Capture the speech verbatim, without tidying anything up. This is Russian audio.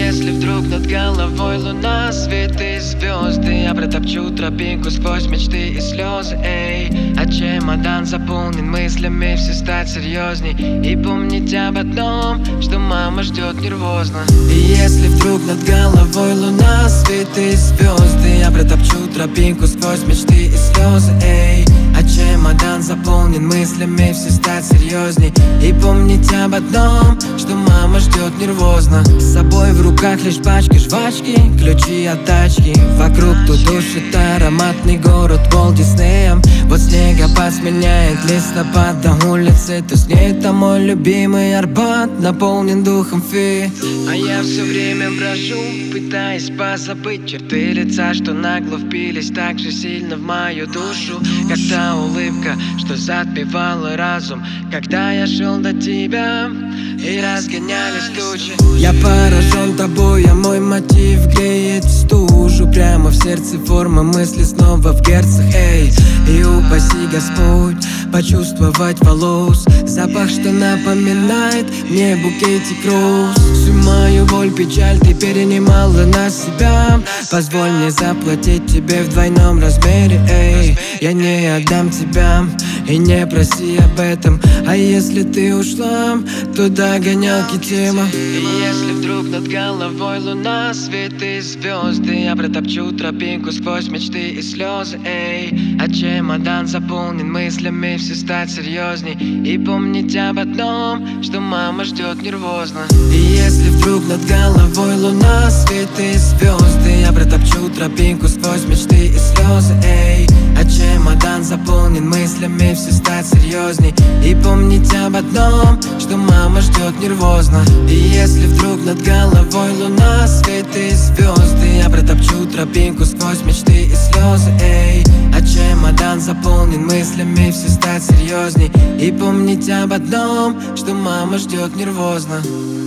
если вдруг над головой луна, свет и звезды, я протопчу тропинку сквозь мечты и слезы, эй. А чемодан заполнен мыслями, все стать серьезней и помнить об одном, что мама ждет нервозно. И если вдруг над головой луна, свет и звезды, я протопчу тропинку сквозь мечты и слезы, эй. А чемодан заполнен мыслями, все стать серьезней и помнить об одном, что мама ждет нервозно. С собой в руках лишь пачки жвачки, ключи от тачки. Вокруг тут душит ароматный город Уолт Диснеем. Вот снегопад сменяет листопад, до улицы тускнеет, там мой любимый Арбат наполнен духом феи. А я все время брожу, пытаясь позабыть черты лица, что нагло впились так же сильно в мою душу, как та улыбка, что затмевала разум, когда я шел до тебя и разгонялись тучи. Я поражен тобой, а мой мотив греет стужу. Прямо в сердце форма мысли снова в герцах, эй. И упаси Господь почувствовать волос, запах, что напоминает мне букетик роз. Всю мою боль, печаль ты перенимала на себя. Позволь мне заплатить тебе в двойном размере, эй. Я не отдам тебя и не проси об этом. А если ты ушла, то догонялки тема. И если вдруг над головой луна, свет и звезды, я протопчу тропинку сквозь мечты и слезы, эй. А чемодан заполнен мыслями, все стать серьезней и помнить об одном, что мама ждет нервозно. И если вдруг над головой луна, свет и звезды, я протопчу тропинку сквозь мечты и слезы, эй. А чемодан заполнен мыслями, все стать серьезней и помнить об одном, что мама ждет нервозно. И если вдруг над головой луна, свет и звезды, я протопчу тропинку сквозь мечты и слезы, эй. А чемодан заполнен мыслями, все стать серьезней и помнить об одном, что мама ждет нервозно.